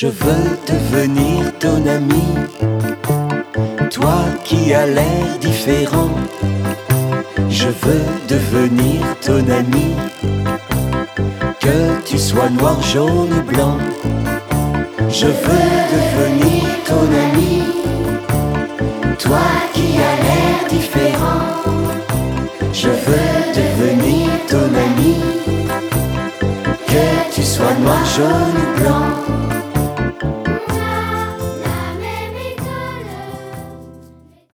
Je veux devenir ton ami, toi qui as l'air différent. Je veux devenir ton ami, que tu sois noir, jaune ou blanc. Je veux devenir ton ami, toi qui as l'air différent. Je veux devenir ton ami, que tu sois noir, jaune ou